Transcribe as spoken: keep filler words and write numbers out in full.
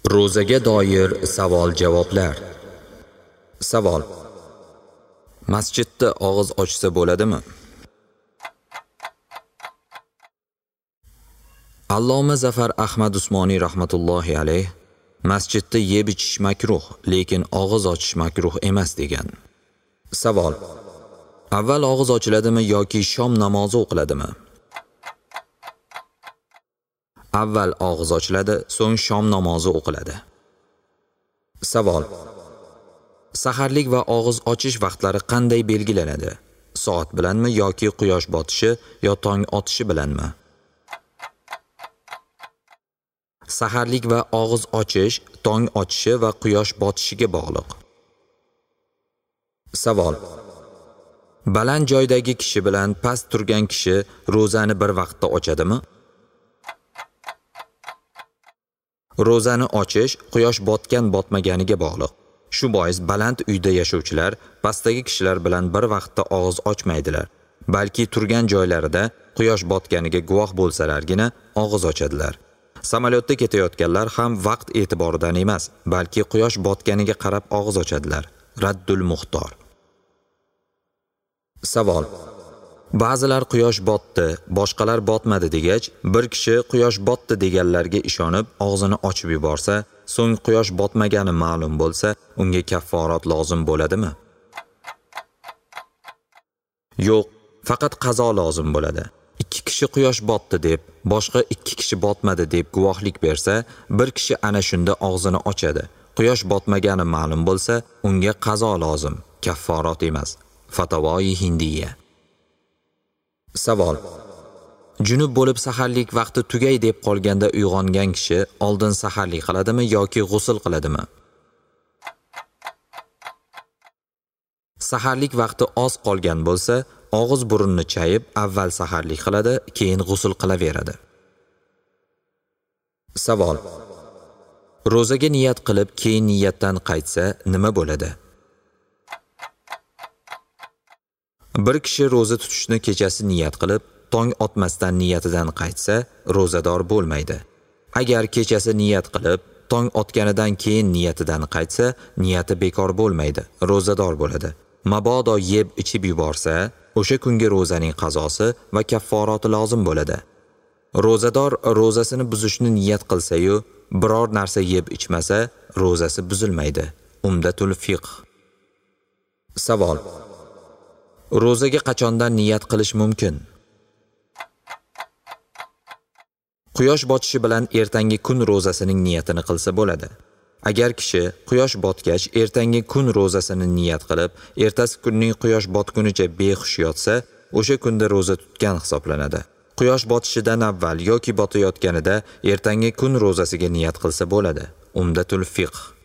Ro'zaga doir savol-javoblar. Savol: masjidda og'iz ochsa bo'ladimi? Alloma Zafar Ahmad Usmoniy rahmatullohi alayh masjidda yeb ichish makruh, lekin og'iz ochish makruh emas degan. Savol: avval og'iz ochiladimi yoki shom namozi o'qiladimi? Avval og'iz ochiladi, so'ng shom namozi o'qiladi. Savol: saharlik va og'iz ochish vaqtlari qanday belgilanadi? Soat bilanmi yoki quyosh botishi yo tong otishi bilanmi? Saharlik va og'iz ochish tong otishi va quyosh botishiga bog'liq. Savol: baland joydagi kishi bilan past turgan kishi ro'zani bir vaqtda ochadimi? Ro'zani ochish quyosh botgan botmaganiga bog'liq. Shu bois baland uyda yashovchilar pastdagi kishilar bilan bir vaqtda og'iz ochmaydilar, balki turgan joylarida quyosh botganiga guvoh bo'lsalargina og'iz ochadilar. Samolyotda ketayotganlar ham vaqt e'tiboridan emas, balki quyosh botganiga qarab og'iz ochadilar. Raddul Muxtor. Savol: ba'zilar quyosh botdi, boshqalar botmadi degach, bir kishi quyosh botdi deganlarga ishonib og'zini ochib yuborsa, so'ng quyosh botmagani ma'lum bo'lsa, unga kafforat lozim bo'ladimi? Yo'q, faqat qazo lozim bo'ladi. Ikki kishi quyosh botdi deb, boshqa ikki kishi botmadi deb guvohlik bersa, bir kishi ana shunda og'zini ochadi. Quyosh botmagani ma'lum bo'lsa, unga qazo lozim, kafforat emas. Fatavoi Hindiya. Savol: junub bo'lib saharlik vaqti tugay deb qolganda uyg'ongan kishi oldin saharlik qiladimi yoki g'usl qiladimi? Saharlik vaqti oz qolgan bo'lsa, og'iz burunni chayib, avval saharlik qiladi, keyin g'usl qilaveradi. Savol: ro'zaga niyat qilib, keyin niyatdan qaytsa nima bo'ladi? Bir kishi ro'za tutishni kechasi niyat qilib, tong otmasdan niyatidan qaytsa, ro'zador bo'lmaydi. Agar kechasi niyat qilib, tong otganidan keyin niyatidan qaytsa, niyati bekor bo'lmaydi, ro'zador bo'ladi. Mabodo yeb ichib yuborsa, o'sha kungi ro'zaning qazosi va kafforati lozim bo'ladi. Ro'zador ro'zasini buzishni niyat qilsa-yu, biror narsa yeb ichmasa, ro'zasi buzilmaydi. Umdatul fiqh. Savol: ro'zaga qachondan niyat qilish mumkin? Quyosh botishi bilan ertangi kun ro'zasining niyatini qilsa bo'ladi. Agar kishi quyosh botgach ertangi kun ro'zasini niyat qilib, ertasi kunning quyosh botgunicha behush yotsa, o'sha kunda ro'za tutgan hisoblanadi. Quyosh botishidan avval yoki botayotganida ertangi kun ro'zasiga niyat qilsa bo'ladi. Umdatul fiqh.